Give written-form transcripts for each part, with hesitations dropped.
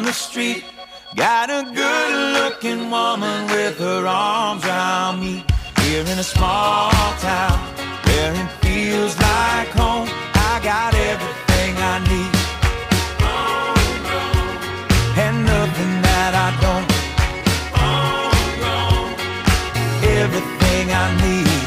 the street. Got a good-looking woman with her arms around me. Here in a small town where it feels like home, I got everything I need and nothing that I don't. Everything I need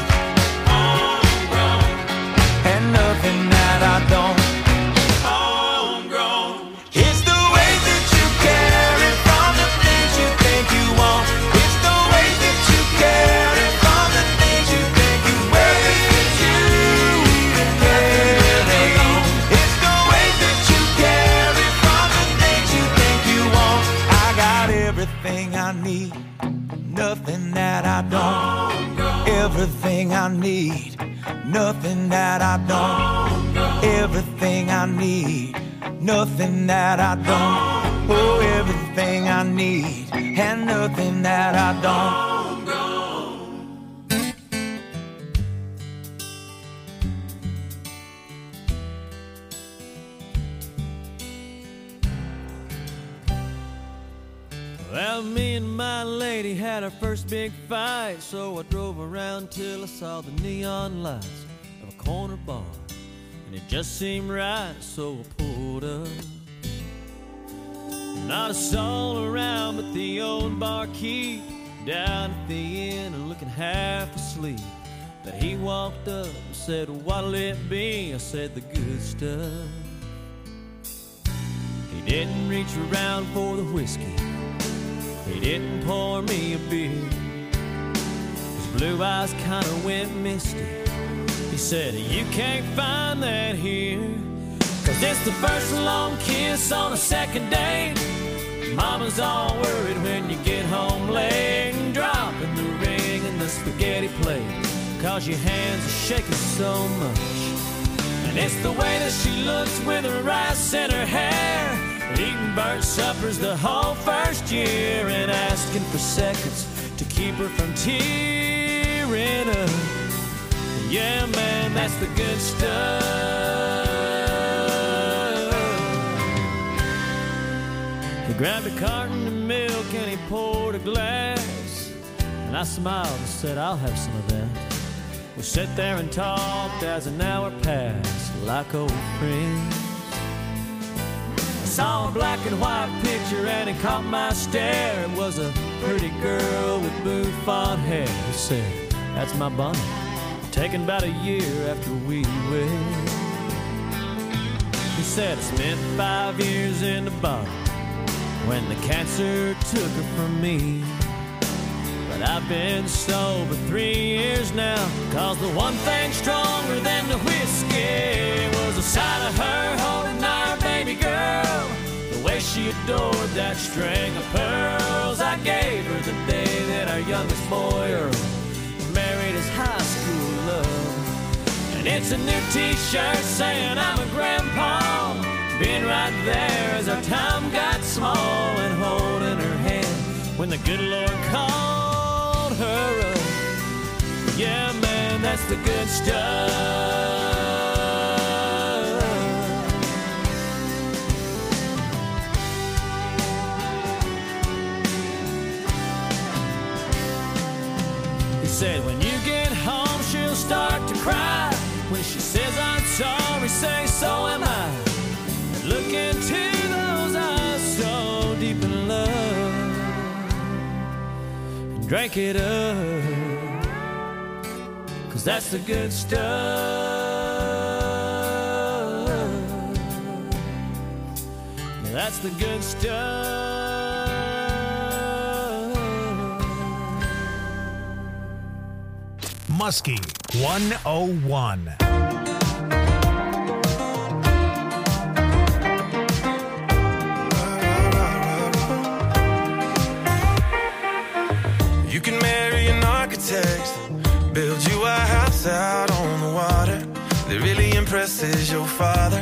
and nothing that I don't. Homegrown. It's the way that you carry from the things you think you want. It's the way that you carry from the things you think you wear. It's you that carry on. It's the way that you carry from the things you think you want. I got everything I need, nothing that I don't. Everything I need, nothing that I don't. Everything I need, nothing that I don't. Oh, everything I need and nothing that I don't. Well, me and my lady had our first big fight, so I drove around till I saw the neon lights of a corner bar, and it just seemed right, so I pulled up. Not a soul around but the old barkeep down at the inn and looking half asleep. But he walked up and said, "What'll it be?" I said, "The good stuff." He didn't reach around for the whiskey, he didn't pour me a beer. His blue eyes kinda went misty. He said, "You can't find that here, 'cause it's the first long kiss on a second date. Mama's all worried when you get home late, and dropping the ring in the spaghetti plate, 'cause your hands are shaking so much. And it's the way that she looks with her rice in her hair, eating burnt suppers the whole first year, and asking for seconds to keep her from tearing up. Yeah, man, that's the good stuff." He grabbed a carton of milk and he poured a glass, and I smiled and said, "I'll have some of that." We sat there and talked as an hour passed like old friends. Saw a black and white picture and it caught my stare. It was a pretty girl with bouffant hair. He said, "That's my Bonnie, taken about a year after we wed." He said, "I spent 5 years in the bottle when the cancer took her from me. But I've been sober 3 years now, 'cause the one thing stronger than the whiskey was the sight of her holding our baby girl. The way she adored that string of pearls I gave her the day that our youngest boy, Earl, married his high school love. And it's a new t-shirt saying I'm a grandpa, being right there as our time got small, and holding her hand when the good Lord called her up. Yeah, man, that's the good stuff." He said, "When you get home, she'll start to cry. When she says I'm sorry, say so am I. And look into those eyes so deep in love, and drink it up, 'cause that's the good stuff. Yeah, that's the good stuff." Muskie 101. You can marry an architect, build you a house out on the water that really impresses your father.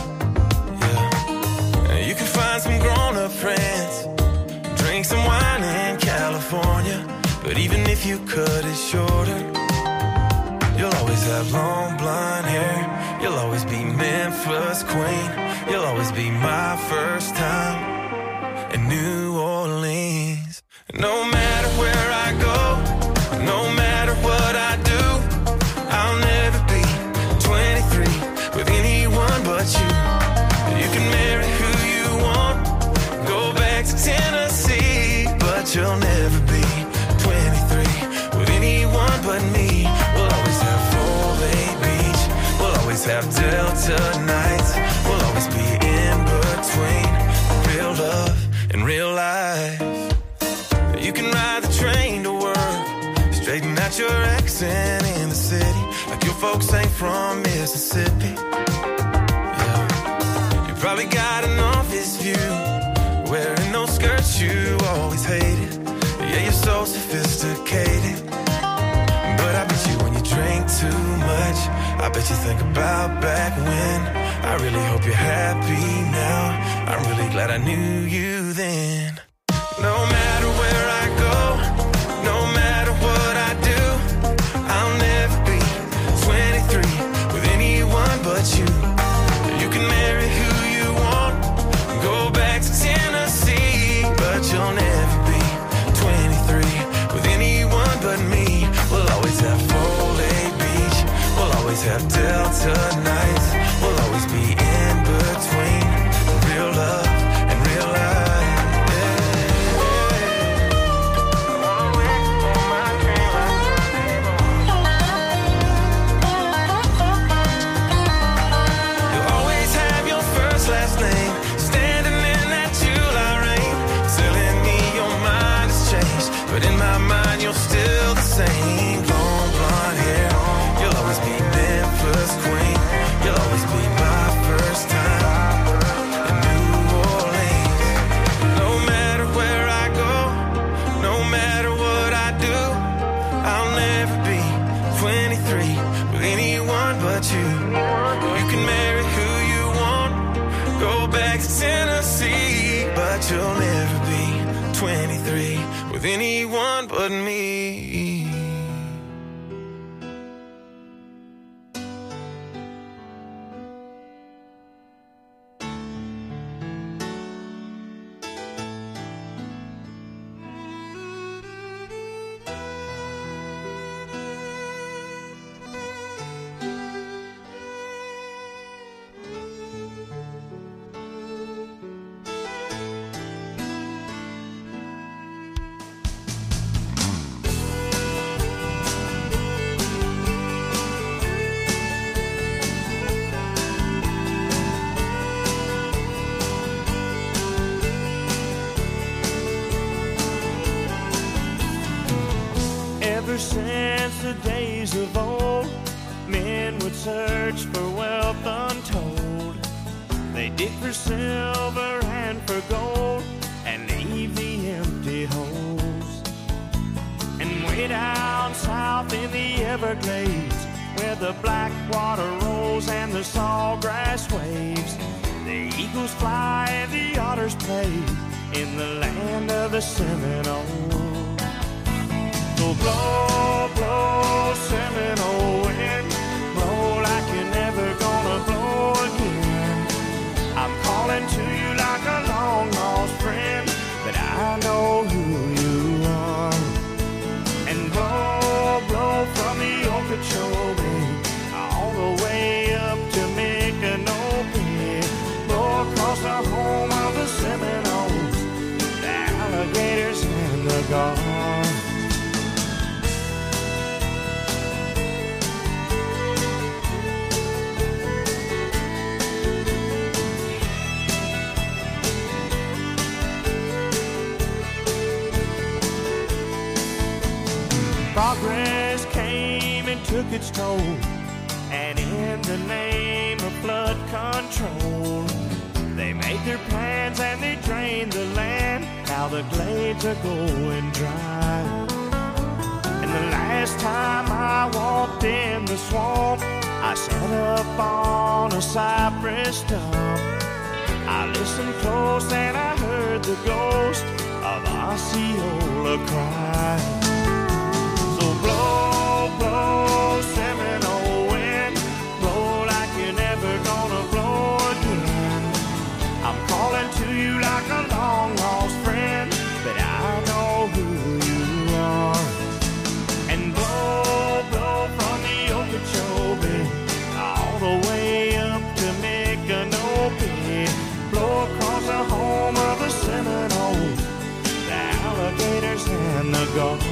Yeah. You can find some grown-up friends, drink some wine in California, but even if you cut it shorter, you'll always have long blonde hair. You'll always be Memphis queen. You'll always be my first time. New Orleans. No matter where I go, no matter what I do, I'll never be 23 with anyone but you. You can marry who you want, go back to Tennessee, but you'll never be 23 with anyone but me. We'll always have Full Bay Beach, we'll always have Delta nights, we'll always be in between real love and real life. You can ride the train to work, straighten out your accent in the city, like your folks ain't from Mississippi. Yeah. You probably got an office view, wearing those skirts you always hated. Yeah, you're so sophisticated, but I bet you when you drink too much, I bet you think about back when. I really hope you're happy now, I'm really glad I knew you then. No matter where I go, no matter what I do, I'll never be 23 with anyone but you. You can marry who you want, go back to Tennessee, but you'll never be 23 with anyone but me. We'll always have Full Bay Beach, we'll always have Delta nights, we'll always be in between real love and real life. Last name, standing in that July rain, telling me your mind has changed, but in my mind you're still the same. Long blonde hair, you'll always be Memphis queen, you'll always be my first time in New Orleans. No matter where I go, no matter what I do, I'll never be 23 with anyone but you. You can marry who you want, go back to Tennessee, but you'll never be 23 with anyone but me. Ever since the days of old, men would search for wealth untold. They dig for silver and for gold and leave the empty holes. And way down south in the Everglades, where the black water rolls and the sawgrass waves, the eagles fly and the otters play in the land of the Seminoles. So blow, blow, Seminole wind, blow like you're never gonna blow again. I'm calling to you like a long lost friend, but I know who you are. And blow, blow from the Okeechobee all the way up to Micanopy, blow across the home of the Seminoles, the alligators and the gulls. Progress came and took its toll, and in the name of flood control, they made their plans and they drained the land. Now the glades are going dry. And the last time I walked in the swamp, I sat up on a cypress stump. I listened close and I heard the ghost of Osceola cry. Blow, blow, Seminole wind, blow like you're never gonna blow again. I'm calling to you like a long lost friend. in the garden.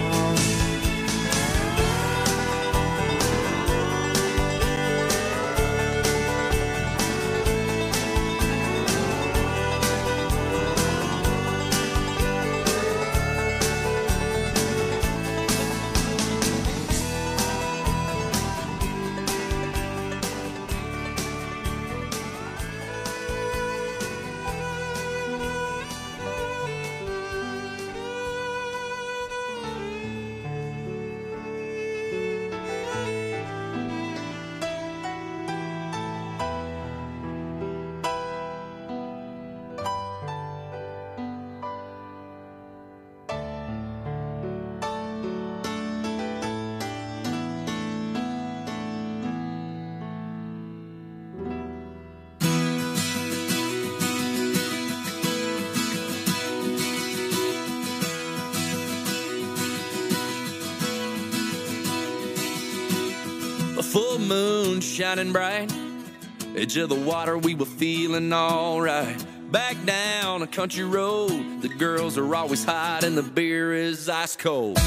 A full moon shining bright, edge of the water, we were feeling alright. Back down a country road, the girls are always hot and the beer is ice cold.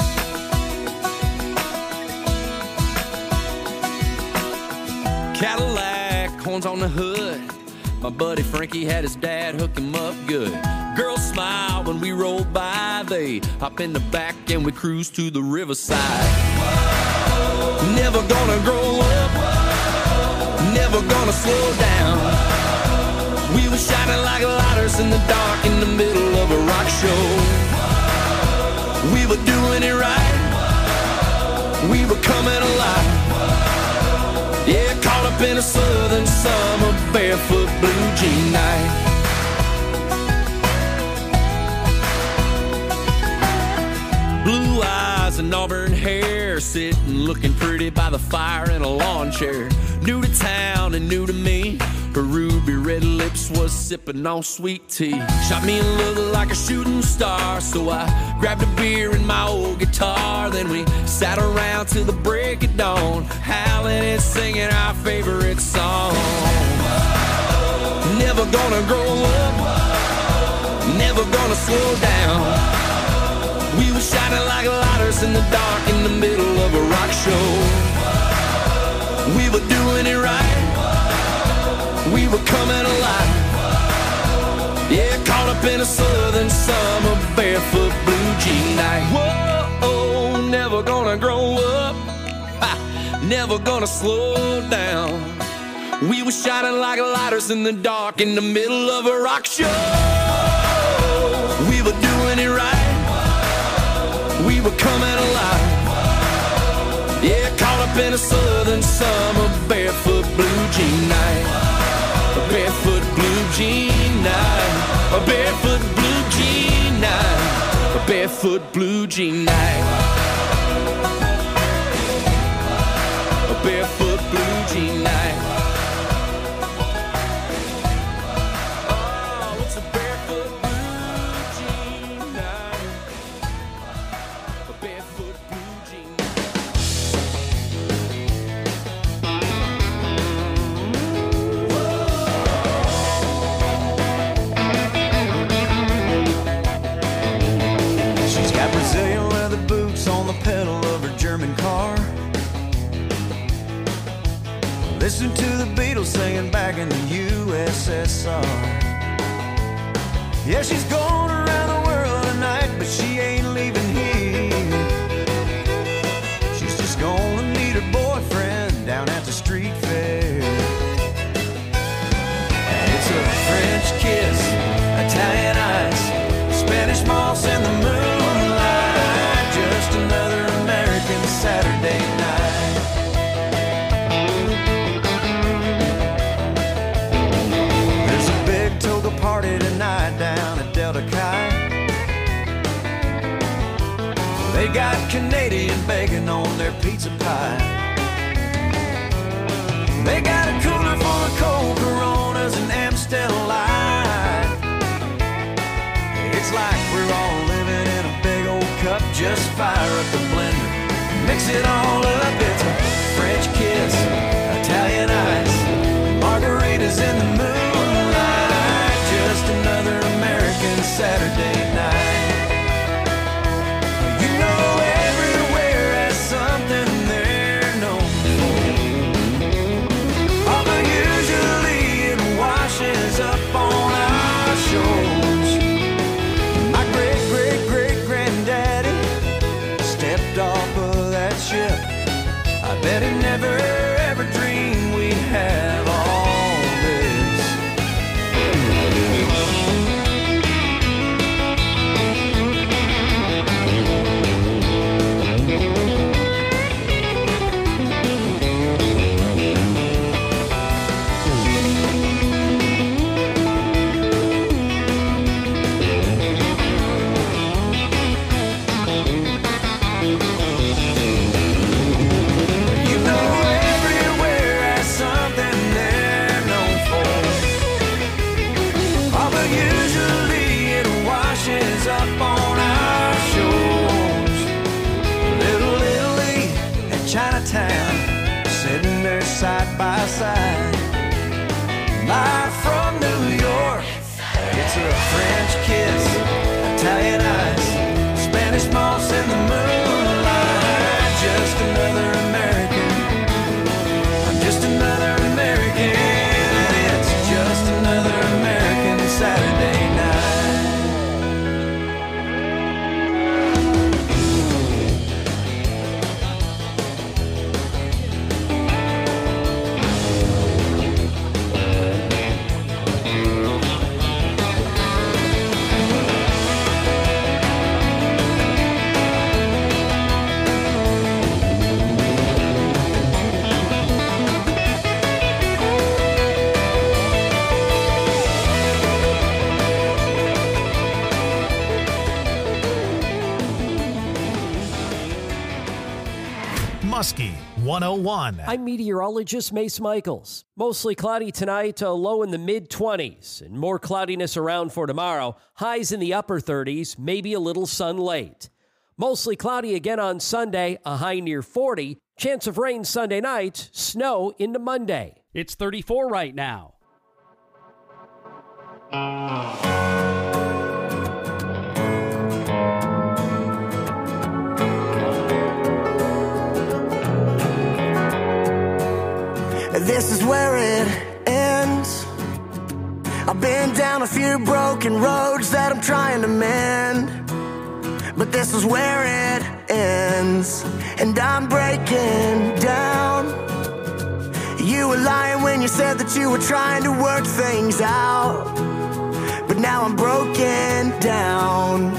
Cadillac, horns on the hood, my buddy Frankie had his dad hook him up good. Girls smile when we roll by, they hop in the back and we cruise to the riverside. Never gonna grow up, never gonna slow down. We were shining like lighters in the dark in the middle of a rock show. We were doing it right, we were coming alive. Yeah, caught up in a southern summer, barefoot blue jean night. Blue eyes and auburn hair, sitting looking pretty by the fire in a lawn chair. New to town and new to me, her ruby red lips was sipping on sweet tea. Shot me a look like a shooting star, so I grabbed a beer and my old guitar. Then we sat around till the break of dawn, howling and singing our favorite song. Never gonna grow up, never gonna slow down. We were shining like lighters in the dark in the middle of a rock show. We were doing it right, we were coming alive. Yeah, caught up in a southern summer, barefoot blue jean night. Whoa, never gonna grow up, ha, never gonna slow down. We were shining like lighters in the dark in the middle of a rock show. We were doing it right, we were coming alive. Yeah, caught up in a southern summer, barefoot blue jean night. A barefoot blue jean night. A barefoot blue jean night. A barefoot blue jean night. A barefoot blue jean night. Oh, it's a barefoot blue jean night. A barefoot blue jean night. She's got Brazilian leather boots on the pedal of her German car. Listen to the Beatles singing back in the USSR. Yeah, she's going around the world tonight, but she ain't leaving here. She's just gonna meet her boyfriend down at the street fair. And it's a French kiss, Italian ice, Spanish moss in the moonlight, just another American Saturday night. There's a big toga party tonight down at Delta Chi. They got Canadian bacon on their pizza pie. They got a cooler full of cold Coronas and Amstel Light. It's like we're all living in a big old cup. Just fire up the blender, mix it all up. It's a French kiss, Italian ice, margaritas in the moonlight, just another American Saturday night. side. Live from New York, it's a French kiss, Italian ice, Spanish moss in the moonlight. Just another American, I'm just another American. It's just another American Saturday night. Muskie 101. I'm meteorologist Mace Michaels. Mostly cloudy tonight, a low in the mid-20s, and more cloudiness around for tomorrow. Highs in the upper 30s, maybe a little sun late. Mostly cloudy again on Sunday, a high near 40. Chance of rain Sunday night, snow into Monday. It's 34 right now. This is where it ends. I've been down a few broken roads that I'm trying to mend, but this is where it ends, and I'm breaking down. You were lying when you said that you were trying to work things out, but now I'm broken down.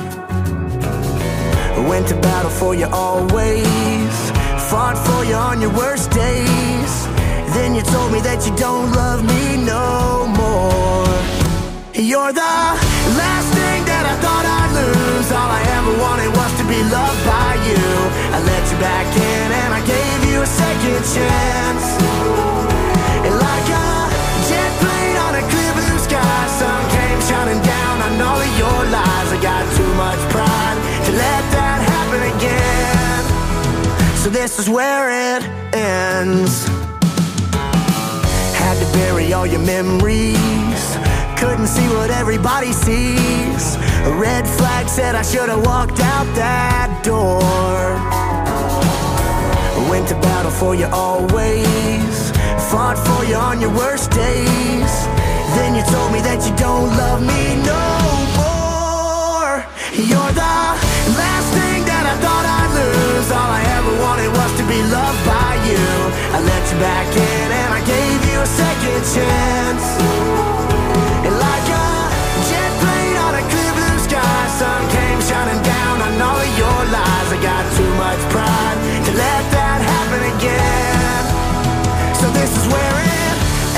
I went to battle for you always, fought for you on your worst days. Then you told me that you don't love me no more. You're the last thing that I thought I'd lose. All I ever wanted was to be loved by you. I let you back in and I gave you a second chance. And like a jet plane on a clear blue sky, sun came shining down on all of your lies. I got too much pride to let that happen again. So this is where it ends. Had to bury all your memories, couldn't see what everybody sees. A red flag said I should have walked out that door. I went to battle for you always, fought for you on your worst days. Then you told me that you don't love me no more. You're the last thing that I thought I'd lose. All I ever wanted was to be loved by you. I let you back in and I gave you a second chance. And like a jet plane on a clear blue sky, sun came shining down on all of your lies. I got too much pride to let that happen again. So this is where it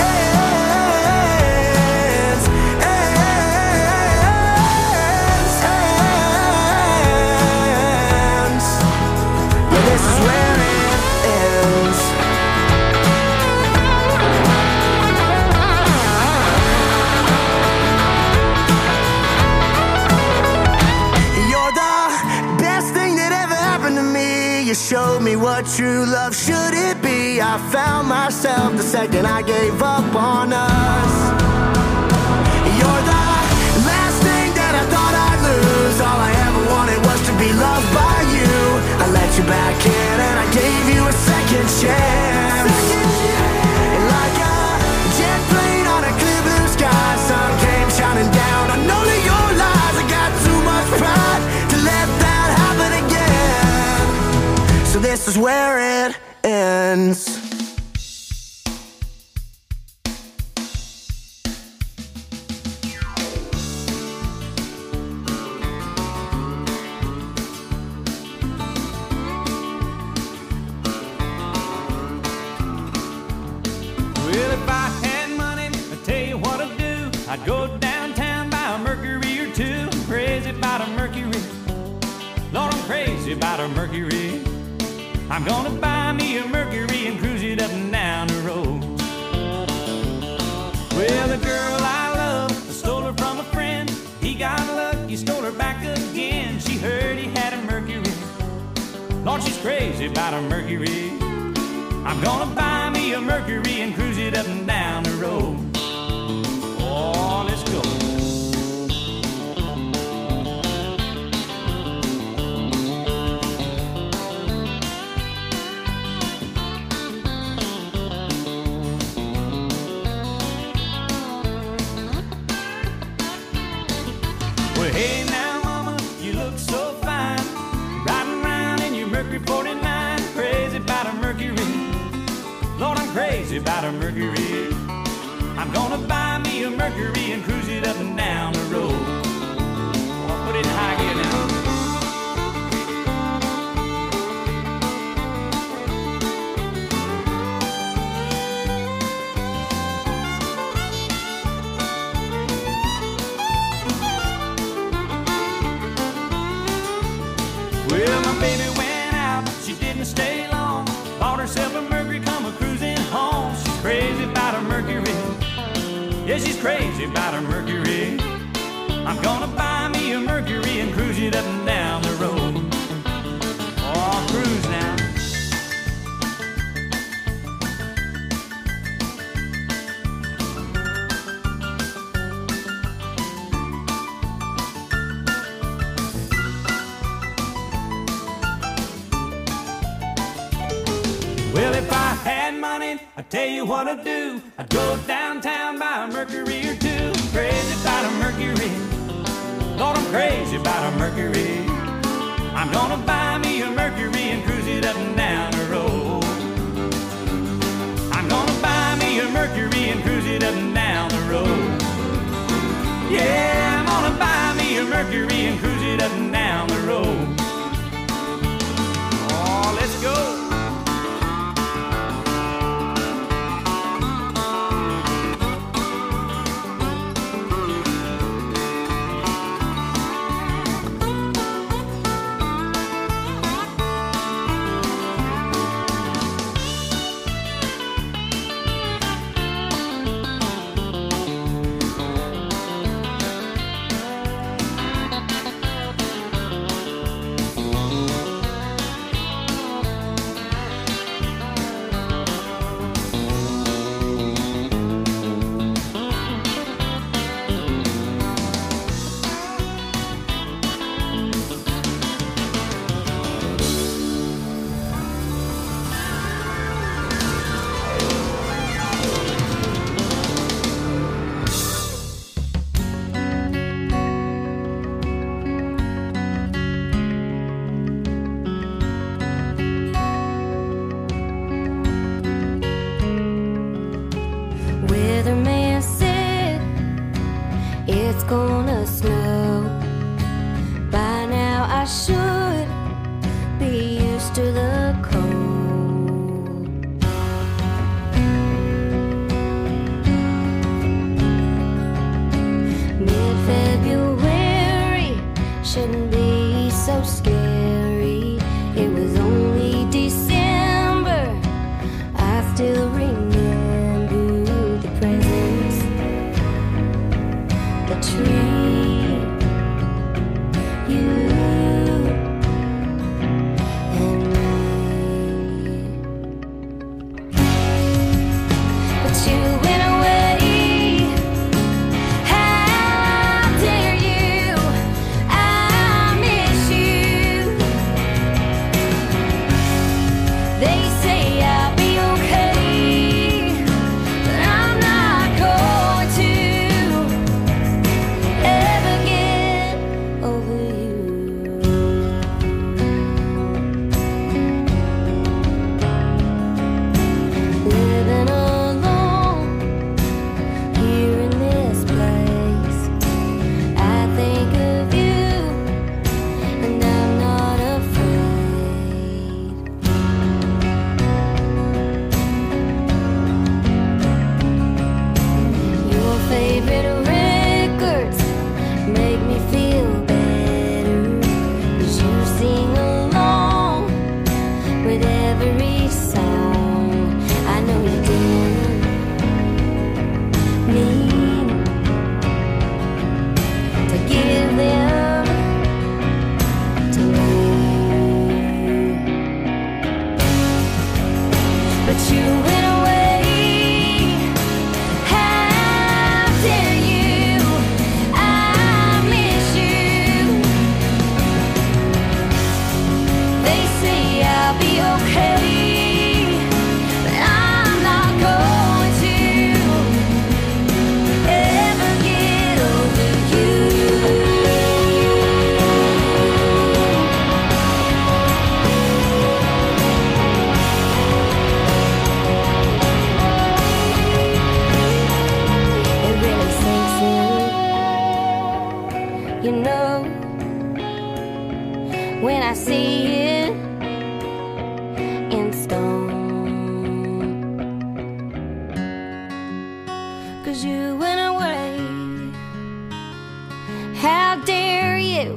ends, ends. Yeah, this is where it ends. You showed me what true love should it be. I found myself the second I gave up on us. You're the last thing that I thought I'd lose. All I ever wanted was to be loved by you. I let you back in and I gave you a second chance. And like a jet plane on a clear blue sky, sun came shining down on all of your lies. I got too much pride to let that happen again. So this is where it ends. Well, if I had money, I'd tell you what I'd do. I'd go downtown, buy a Mercury or two. I'm crazy about a Mercury. Lord, I'm crazy about a Mercury. I'm gonna buy me a Mercury and cruise it up and down the road. Well, the girl I love, I stole her from a friend. He got lucky, stole her back again. She heard he had a Mercury. Lord, she's crazy about a Mercury. I'm gonna buy me a Mercury and cruise it up and down the road. Oh, let's go. Well, hey now, mama, you look so fine. Riding around in your Mercury 49. Crazy about a Mercury. Lord, I'm crazy about a Mercury. I'm gonna buy me a Mercury and cruise it up and down the road. I'll put it in high gear now. Well, my baby went out, she didn't stay long. Bought herself a Mercury, come a cruising home. She's crazy about her Mercury. Yeah, she's crazy about her Mercury. I'm gonna buy me a Mercury and cruise it up and down the road. Oh, cruise now. Well, if I had money, I'd tell you what I'd do. I'd go downtown, buy a Mercury or two. Crazy about a Mercury. Lord, I'm crazy about a Mercury. I'm gonna buy me a Mercury and cruise it up and down the road. I'm gonna buy me a Mercury and cruise it up and down the road. Yeah, I'm gonna buy me a Mercury and cruise it up and down the road. Oh, let's go. Weatherman said it's gonna snow. By now I should be used to the cold. Mid-February shouldn't be so scary. It was only December. I still remember tree, you and me. But you went away. How dare you? I miss you. They say I'll be okay, but I'm not going to ever get over you. Living alone here in this place, I think of you and I'm not afraid. see it in stone. 'Cause you went away. How dare you?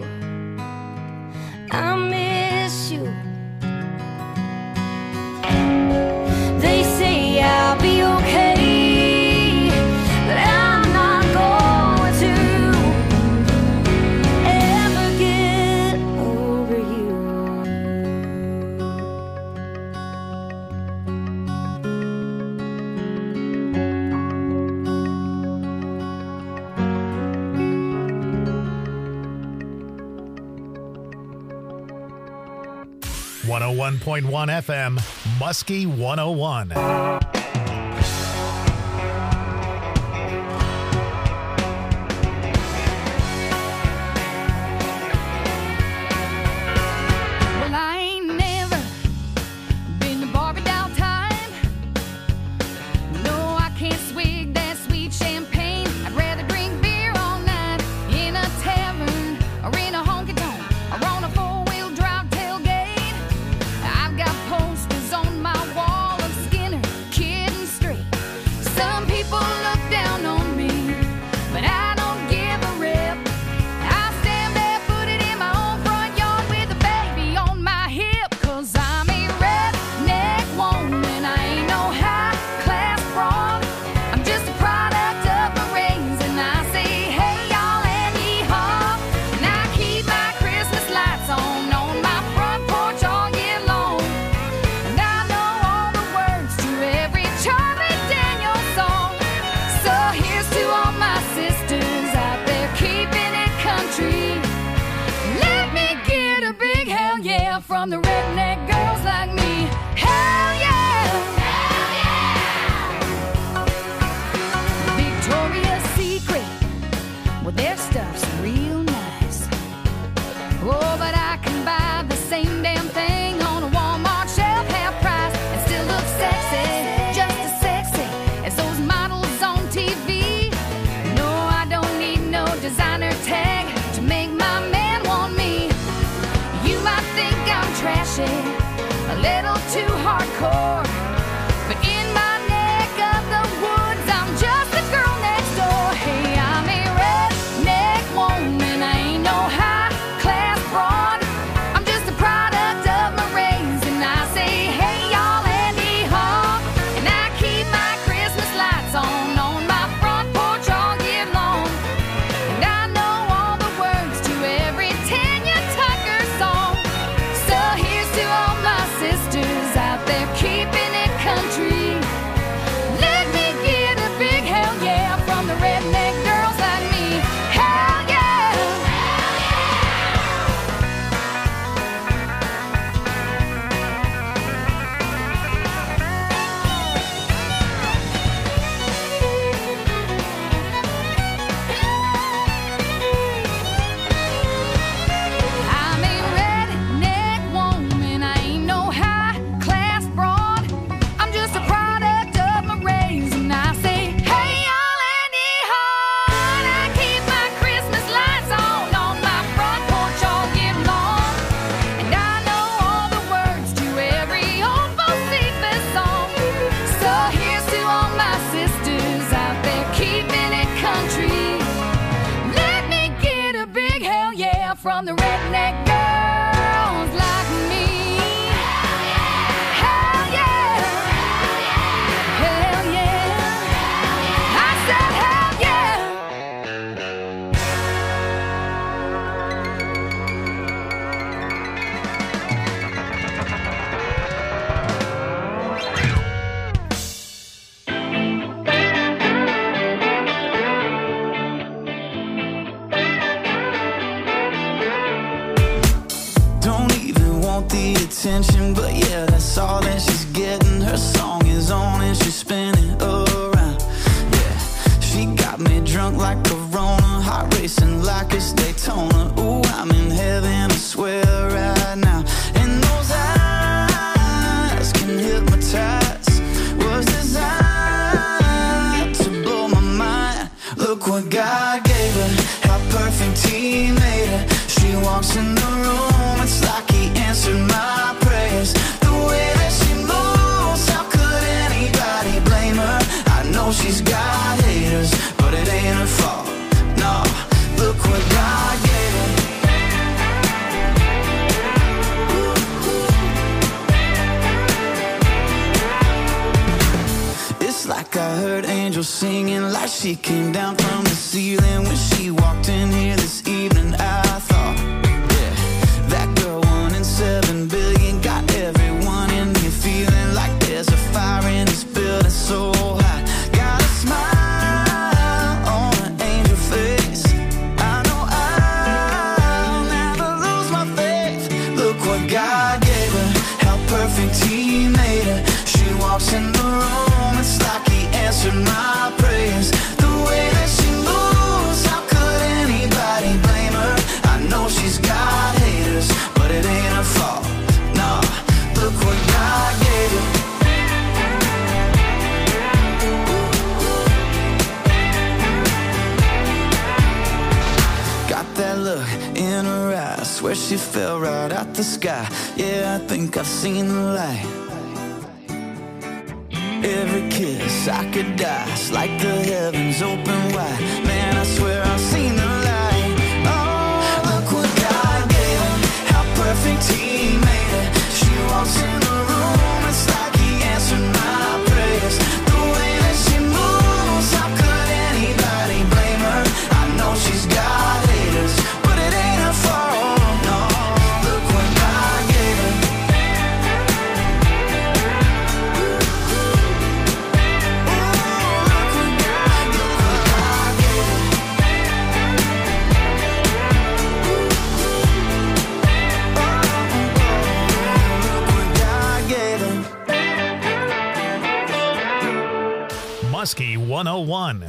I miss you. They say I'll be okay, but I'm not going to ever get over you. 101.1 FM, Muskie 101. Well, I ain't never been to Barbie doll time. No, I can't swig that sweet champagne. I'd rather drink beer all night in a tavern or in a honky tonk or on a four-wheel drive tailgate. I've got posters on my wall of Skinner, Kid and Straight. Some people look down on me, but I don't give a rip. I stand barefooted in my own front yard with a baby on my hip. 'Cause I'm a redneck woman, I ain't no high-class broad. I'm just a product of my raising. I say, hey, y'all, and yee-haw. And I keep my Christmas lights on my front porch all year long. And I know all the words to every Charlie Daniels song. So here's to all my sisters out there keeping it country. Let me get a big hell yeah from the redneck girls like me. Hell yeah! Hell yeah! Victoria's Secret, well, their stuff's real nice. Oh, but I can buy the same damn thing on a Walmart shelf, half price, and still look sexy, just as sexy as those models on TV. No, I don't need no designer tag to make my man want me. You might think I'm trashy, a little too hardcore, but in my neck of the woods, I'm just the girl next door. Hey, I'm a redneck woman, I ain't no high-class broad. I'm just a product of my raising. I say, hey, y'all, and yee-haw. And I keep my Christmas lights on my front porch all year long. And I know all the words to every Tanya Tucker song. So here's to all my sisters out there keeping it country. Let me get a big hell yeah from the redneck girls like me. Hell yeah! Hell I'm a redneck woman, I ain't no high-class broad. I'm just a product of my raising. I say, hey, y'all, and yee-haw. And I keep my Christmas lights on my front porch all year long. And I know all the words to every old Bocephus song. So here's to all my sisters out there keeping it country. Let me get a big hell yeah from the redneck girls like me. Hell yeah! Hell yeah! I said hell yeah! Don't even want the attention, but yeah, that's all that she's getting. Her song is on and she's spinning around. Yeah, she got me drunk like Corona, heart racing like it's Daytona. Ooh, I'm in heaven, I swear right now. And those eyes can hypnotize. Was designed to blow my mind. Look what God gave her, how perfect He made her. She walks in the room, it's like He angel singing like she came down from the ceiling. When she walked in here this evening, I thought, yeah, that girl 1 in 7 billion got everyone in here feeling like there's a fire in this building so hot. Got a smile on an angel face. I know I'll never lose my faith. Look what God gave her, how perfect He made her. She walks in the room, it's like He answered my prayers. The way that she moves, how could anybody blame her? I know she's got haters, but it ain't her fault. Nah, look what God gave her. Got that look in her eyes, swear she fell right out the sky. Yeah, I think I've seen the light. Every kiss I could die, it's like the heavens open wide. Man, I swear I've seen the light. Oh, look what God gave her, how perfect He made her. She walks in the room, it's like He answered my prayers. The way that she moves, how could anybody blame her? I know she's got haters, but it ain't her fault. No, look what God gave her. Muskie 101.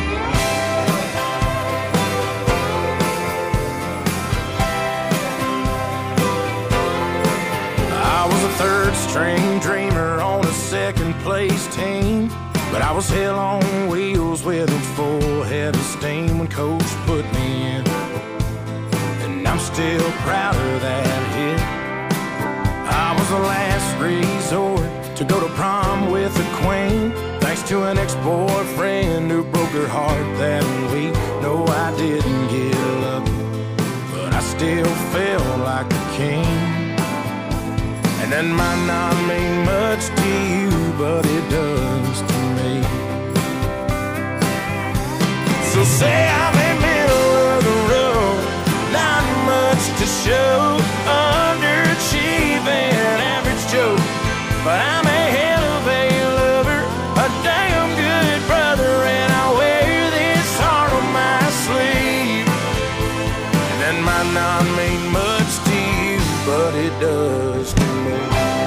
I was a third string dreamer on a second place team, but I was hell on wheels with a full head of steam when coach put me in, and I'm still proud of that hit. I was the last resort to go to prom with the queen, thanks to an ex-boyfriend who broke her heart that week. No, I didn't get lucky, but I still felt like a king. And that might not mean much to you, but it does to me. So say I'm in the middle of the road, not much to show, underachieving, average Joe, but I'm a hell of a lover, a damn good brother, and I wear this heart on my sleeve. And that might not mean much to you, but it does to me.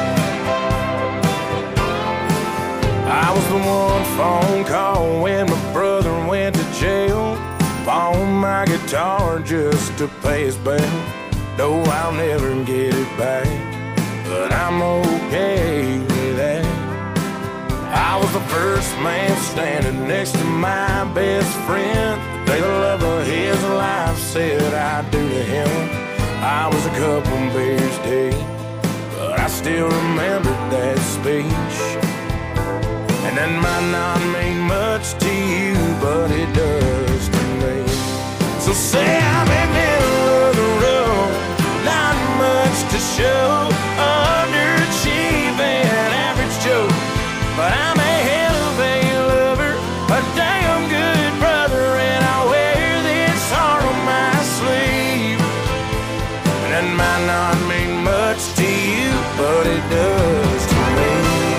I was the one phone call when my brother went to jail, pawned my guitar just to pay his bail. No, I'll never get it back, but I'm okay with that. I was the first man standing next to my best friend. The love of his life said I do to him. I was a couple beers deep, but I still remember that speech. And that might not mean much to you, but it does to me. So say I'm in the middle of the road, not much to show, underachieving, average Joe, but I'm a hell of a lover, a damn good brother, and I wear this heart on my sleeve. And that might not mean much to you, but it does to me.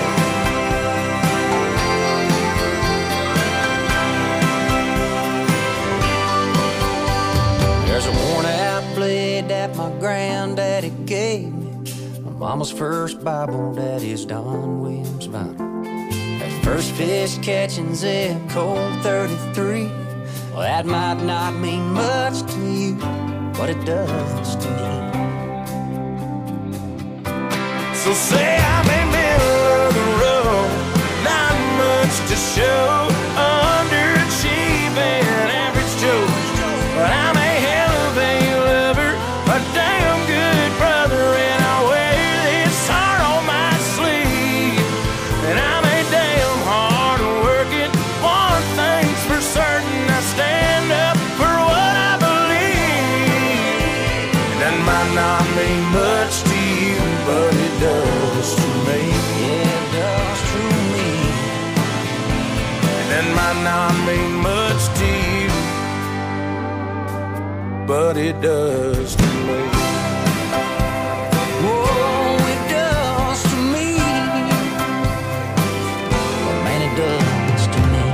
There's a worn-out blade that my granddaddy gave me, my mama's first Bible, daddy's Don Williams Bible. That first fish catching zip code 33, well, that might not mean much to you, but it does to me. So say I'm in the middle of the road, not much to show, underachieving, average Joe, but I'm a hell of a lover, a damn good brother, and I wear this heart on my sleeve. And I'm a damn hard working, one thing's for certain, I stand up for what I believe. And that might not mean much to you, but it does. not mean much to you, but it does to me. Oh, it does to me. Oh, man, it does to me.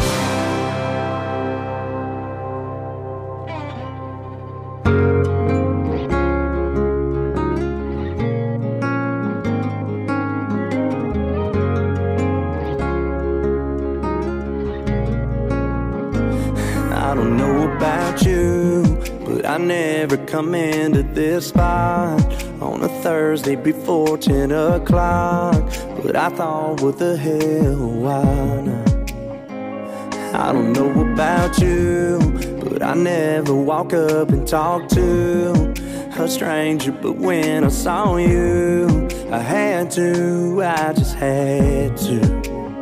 I don't know about you, but I never come into this spot on a Thursday before 10 o'clock. But I thought, what the hell, why not? I don't know about you, but I never walk up and talk to a stranger. But when I saw you, I had to, I just had to.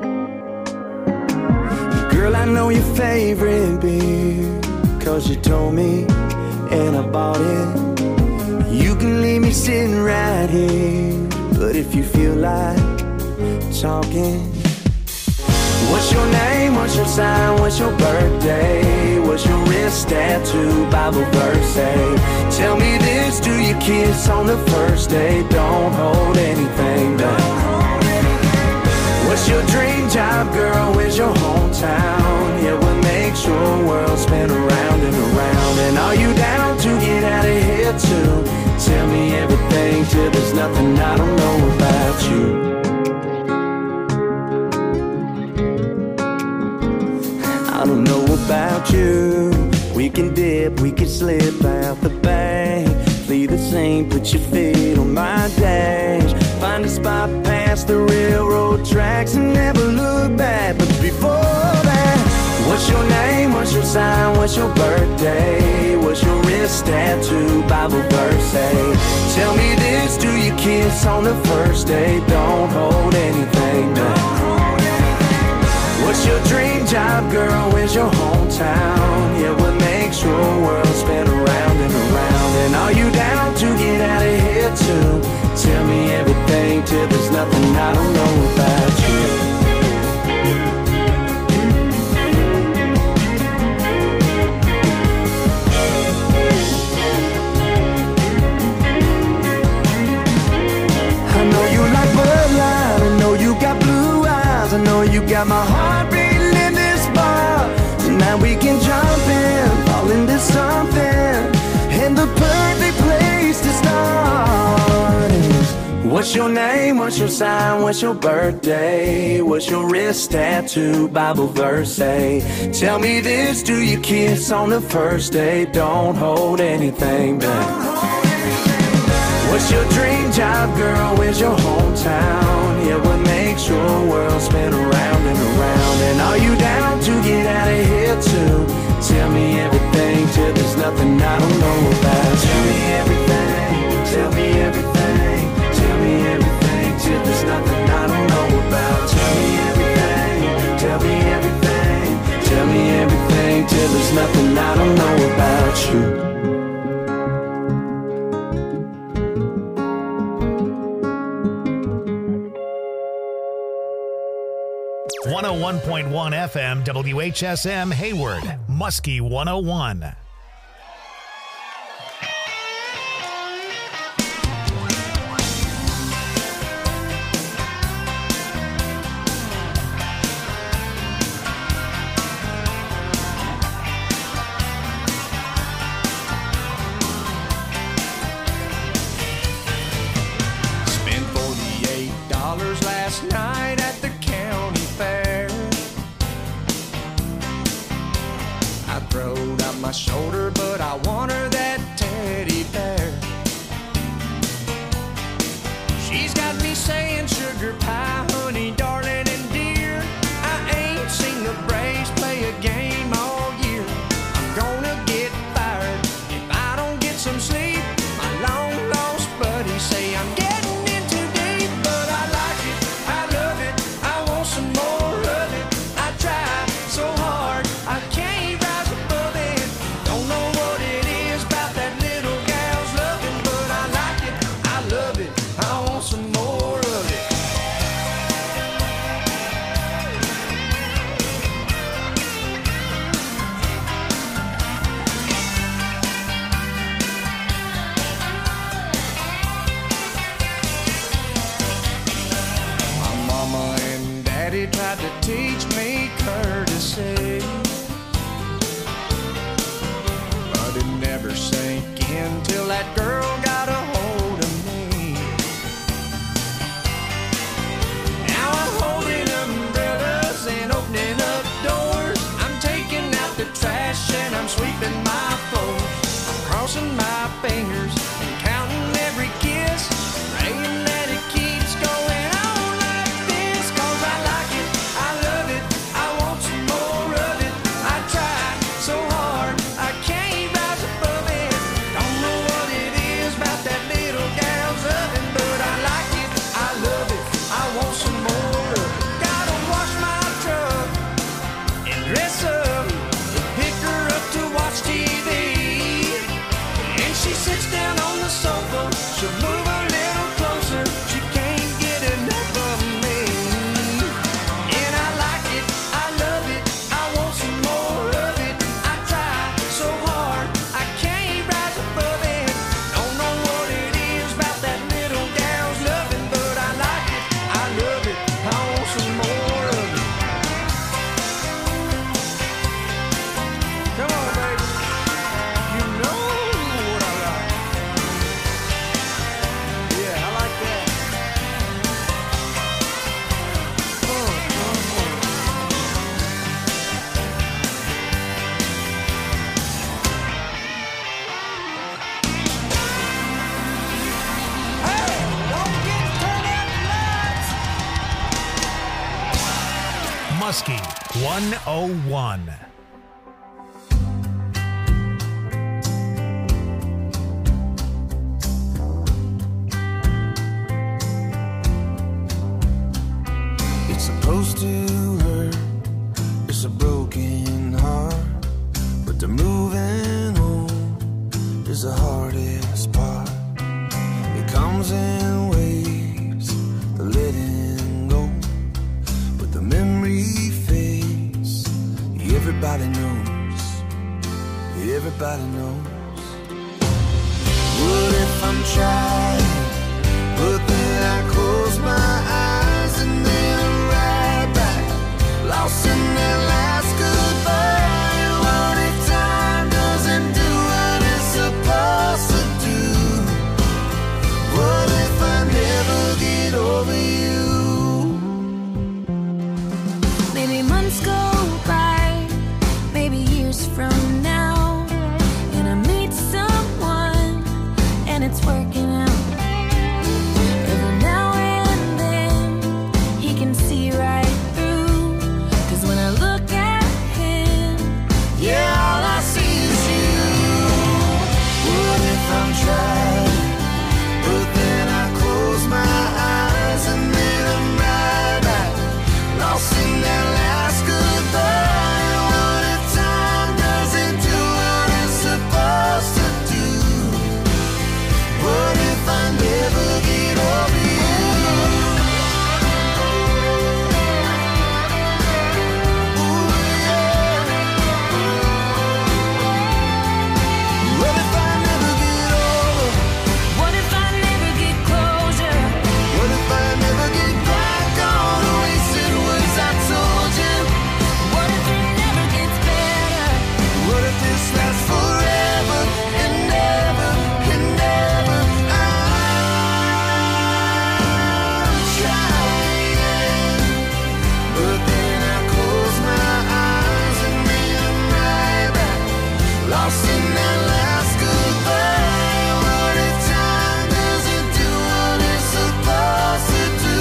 Girl, I know your favorite beer, 'cause you told me, and I bought it. You can leave me sitting right here, but if you feel like talking, what's your name, what's your sign, what's your birthday, what's your wrist tattoo, Bible verse say? Tell me this, do you kiss on the first date? Don't hold anything back. What's your dream job, girl? Where's your hometown? Yeah, what makes your world spin around and around? And are you down to get out of here too? Tell me everything till there's nothing I don't know about you. I don't know about you. We can dip, we can slip out the bank, flee the scene, put your feet on my dash, find a spot past the railroad tracks and never look back. But before that, what's your name, what's your sign, what's your birthday, what's your wrist tattoo, Bible verse say? Tell me this, do you kiss on the first date? Don't hold anything back. What's your dream job, girl? Where's your hometown? Yeah, what makes your world spin around and around? And are you down to get out of here too? Tell me everything till there's nothing I don't know about you. I know you like Bud Light, I know you got blue eyes, I know you got my heart beating in this bar. Tonight we can jump in, fall into something, and the perfect place to start is, what's your name, what's your sign, what's your birthday, what's your wrist tattoo, Bible verse say? Tell me this, do you kiss on the first date? Don't hold anything back. What's your dream job, girl? Where's your hometown? Yeah, what makes your world spin around and around? And are you down to get out of here too? Tell me everything till there's nothing I don't know about. Tell me everything, tell me everything, tell me everything till there's nothing I don't know about. Tell me everything, tell me everything, tell me everything till there's nothing I don't know about you. 101.1 FM WHSM Hayward, Muskie 101. Spent $48 last night at the county fair. I throwed out my shoulder, but I want her that teddy bear. She's got me saying sugar pie, honey, darling, and dear. I ain't seen the Braves play a game all year. I'm gonna get fired if I don't get some sleep. My long lost buddies say I'm getting in too deep, but I like it, I love it, I want some more of it. I try so hard, I can't rise above it. Don't know what it is about that little gal's loving, but I like it, I love it, I want some more of it. Muskie 101. It's supposed to hurt, it's a broken heart, but the moving on is the hardest part. It comes in waves, the letting go, but the memory fades. Everybody knows, everybody knows. What if I'm trying, but then I close my eyes and then I'm right back, lost in that last goodbye. What if time doesn't do what it's supposed to do? What if I never get over you? Maybe months go by, maybe years from now, and I meet someone and it's working out. Every now and then he can see right through, 'cause when I look at him, Yeah, all I see is you. What if I'm trying, but then I close my eyes and then I'm right back, lost in that last goodbye. What if time doesn't do what it's supposed to do? What if I never get over you? What if I never get over? what if I never get closure? What if I never get back on the wasted words I told you? What if it never gets better? What if this lasts forever and ever and ever? I'm trying, but then I close my eyes and then I'm right back, lost in that last goodbye. What if time doesn't do what it's supposed to do?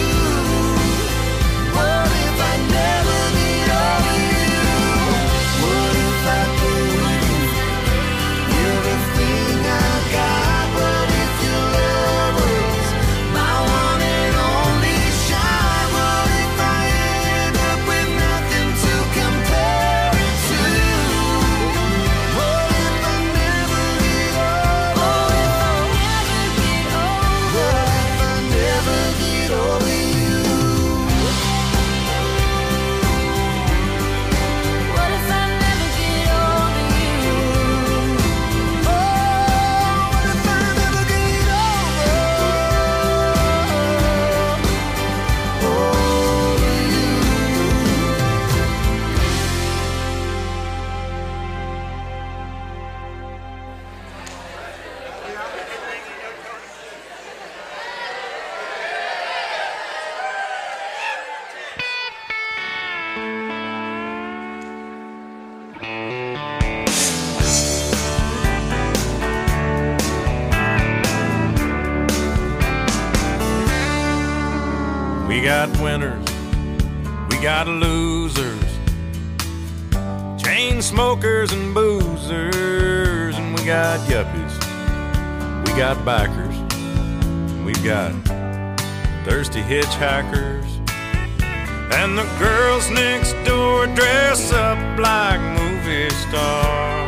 What if I never get over you? What if I gave you everything I got? What if your love was my one and only shot? What if I end up with nothing to compare it to? What if I never get over? What if I never get over? What if I never get over you? What if I never get over you? Oh, what if I never get over We got winners, we got losers, chain smokers and boozers, and we got yuppies, we got bikers, and we've got thirsty hitchhikers, and the girls next door dress up like movie stars.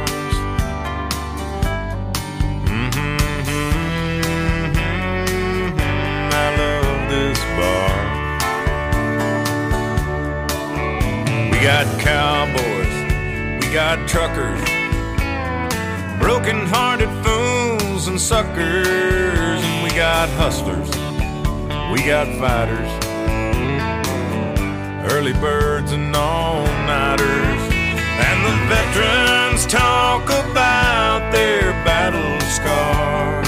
I love this bar. We got cowboys, we got truckers, broken-hearted fools and suckers, and we got hustlers, we got fighters, early birds and all-nighters, and the veterans talk about their battle scars.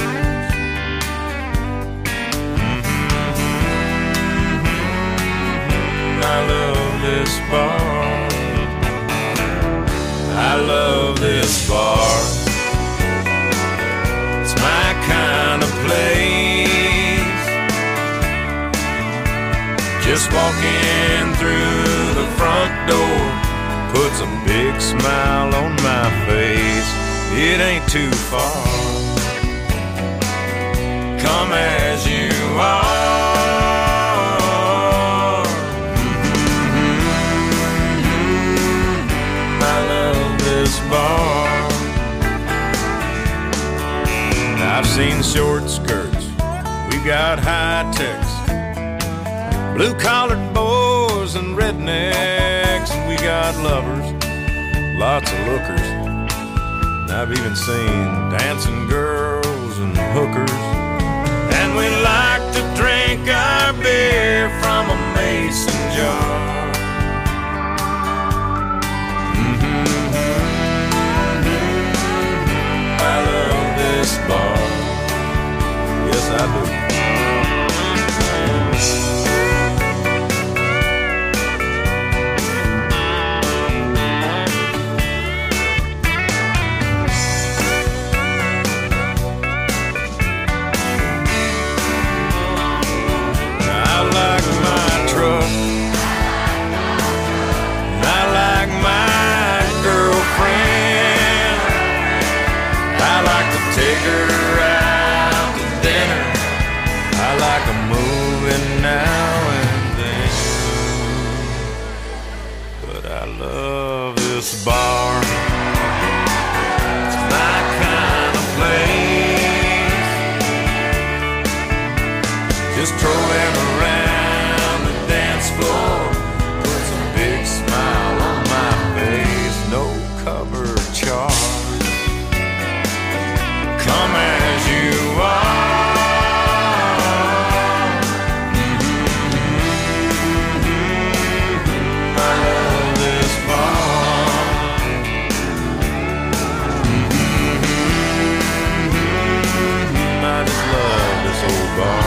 I love this bar. I love this bar. It's my kind of place. Just walking through the front door puts a big smile on my face. It ain't too far. Come as you are. I love this bar. I've seen short skirts, we got high techs, blue-collared boys and rednecks, and we got lovers, lots of lookers. And I've even seen dancing girls and hookers. And we like to drink our beer from a mason jar. I love this bar. Yes, I do. Take her out to dinner. I like a movie now and then. But I love this bar. It's my kind of place. Just trolling around the dance floor puts a big smile on my face. No cover charge. Come as you are. I love this bar. I just love this old bar.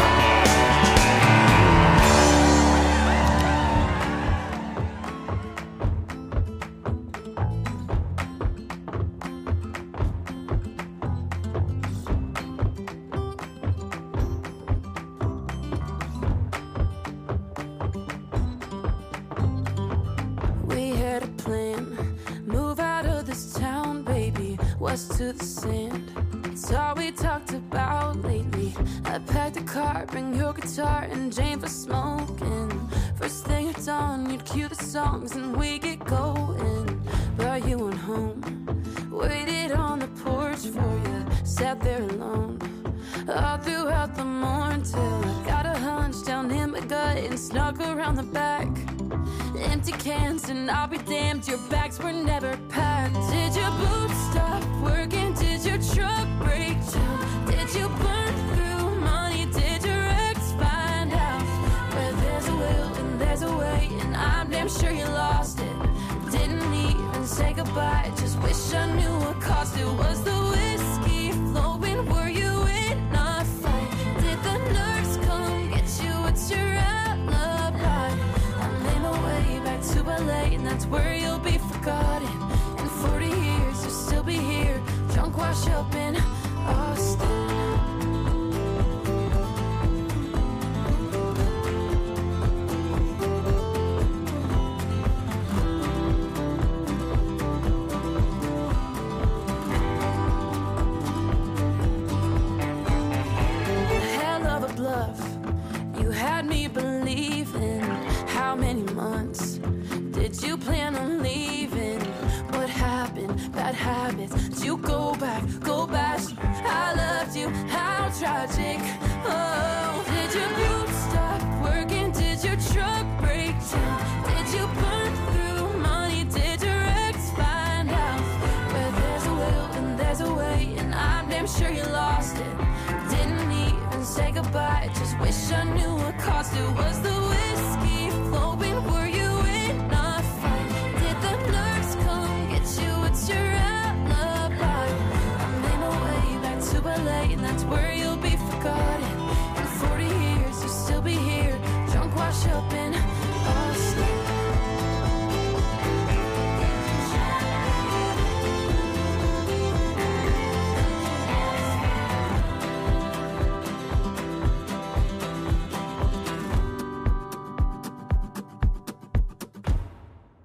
To the sand, it's all we talked about lately. I packed a car, bring your guitar and Jane for smoking. First thing at dawn, you'd cue the songs and we get going. But you went home, waited on the porch for you, sat there alone all throughout the morning till I got a hunch down in my gut and snuck around the back. Empty cans and I'll be damned, your bags were never packed. Did your boots stop working? Did your truck break down? Did you burn through money? Did your ex find out? Where there's a will and there's a way, and I'm damn sure you lost it. Didn't even say goodbye, just wish I knew what caused it. Was the whiskey flowing? Were you in a fight? Did the nurse come get you? What's your alibi? To LA, and that's where you'll be forgotten. In 40 years, you'll still be here, drunk, wash up in Austin. Hell of a bluff, you had me believing. How many months did you plan on leaving? What happened? Bad habits. Did you go back? Go back. I loved you. How tragic. Oh, did your boots stop working? Did your truck break down? Did you burn through money? Did your ex find out? Where there's a will and there's a way, and I'm damn sure you lost it. Didn't even say goodbye, just wish I knew what caused it. Was the whiskey flowing? Were you in a fight? Did the nurse come get you? What's your alibi? I made my way back to LA, and that's where you'll be forgotten.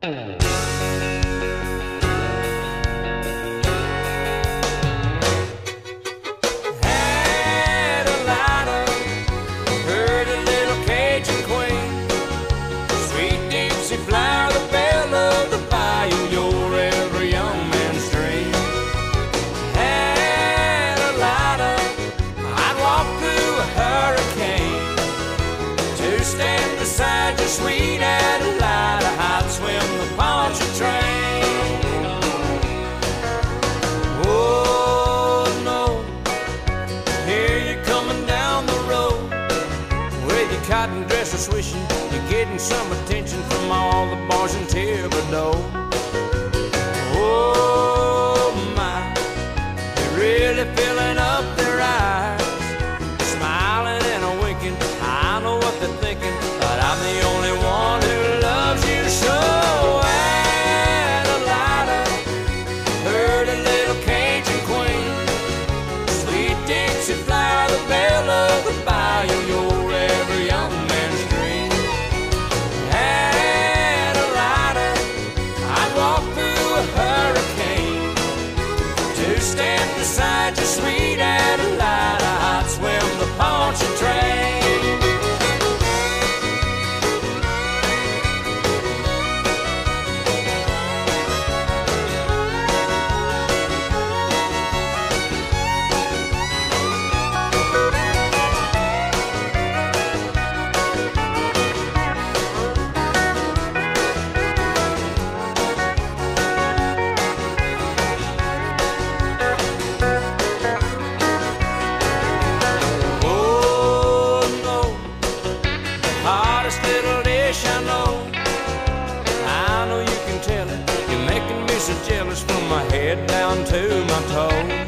Had a lighter, heard a little Cajun queen, sweet Dixie flower, the belle of the bayou, your every young man's dream. Had a lighter, I'd walk through a hurricane to stand beside your sweet Adelida. I'd swim the Pontchartrain. Oh no, here you're coming down the road with your cotton dresser swishing. You're getting some attention from all the boys in Thibodeau. Oh my, you're really filling up their eyes, smiling and a winking. I know what they're thinking, but I'm the only one who loves you so. Adelida, heard a little Cajun queen, sweet Dixie flower, the belle of the bayou, your every young man's dream. Adelida, I'd walk through a hurricane to stand beside your sweet Adelida. I'd swim the Pontchartrain. Oh no, the hottest little dish I know. I know you can tell it. You're making me so jealous from my head down to my toes.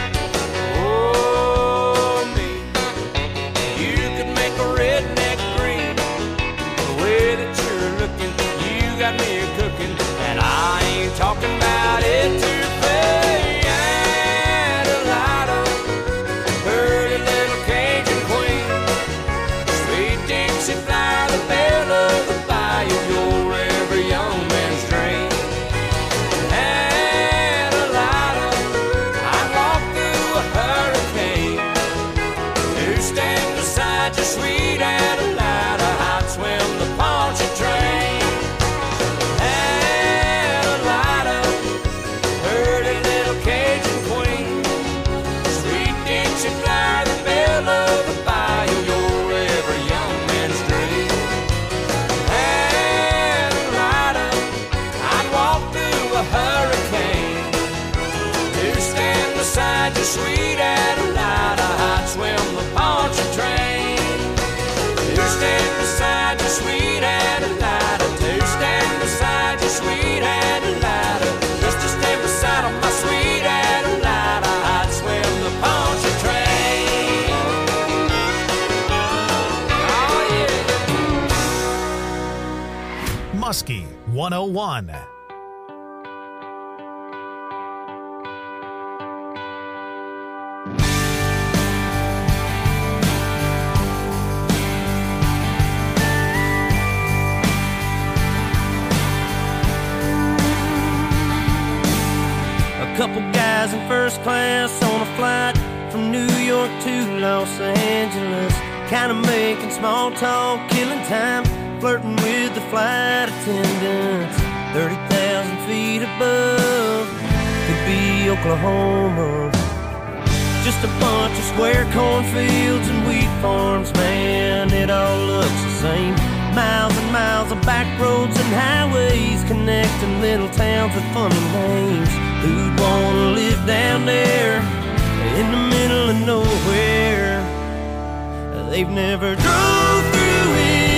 Oh me, you could make a redneck green. The way that you're looking, you got me cooking, and I ain't talking about it too fast. Adelida, heard a little Cajun queen, sweet Dixie flower, the belle of the bayou, your every young man's dream. Adelida, I'd walk through a hurricane to stand beside your sweet Adelida. I'd swim the Pontchartrain. Adelida, heard a little Cajun queen, sweet Dixie flower, the belle of the bayou, your every young man's dream. Adelida, I'd walk through a hurricane to stand beside your sweet Adelida. I'd swim the Pontchartrain. To stand beside your sweet Adelida. To stand beside your sweet Adelida. Just to stand beside of my sweet Adelida. I'd swim the Pontchartrain. Oh yeah. Muskie 101. A couple guys in first class on a flight from New York to Los Angeles, kind of making small talk, killing time, flirting with the flight attendants. 30,000 feet above, could be Oklahoma. Just a bunch of square cornfields and wheat farms, man, it all looks the same. Miles and miles of back roads and highways connecting little towns with funny names. Who'd wanna live down there in the middle of nowhere? They've never drove through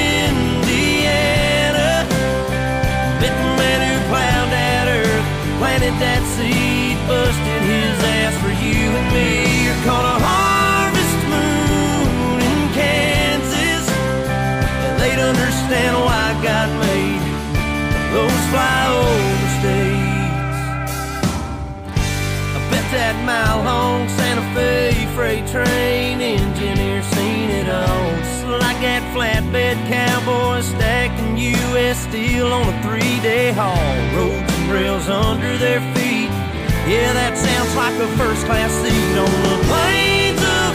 Indiana, met the man who plowed that earth, planted that seed, busted his ass for you and me. You're caught a harvest moon in Kansas. They'd understand why God made those flyover states. I bet that mile-long Santa Fe freight train engineer seen it all. Just like that flatbed cowboy stacking you U.S. Steel on a 3-day haul. Roads and rails under their feet. Yeah, that sounds like a first-class seat on the plains of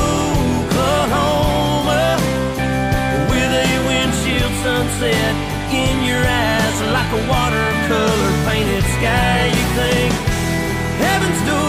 Oklahoma, with a windshield sunset in your eyes like a watercolor painted sky. You think heaven's door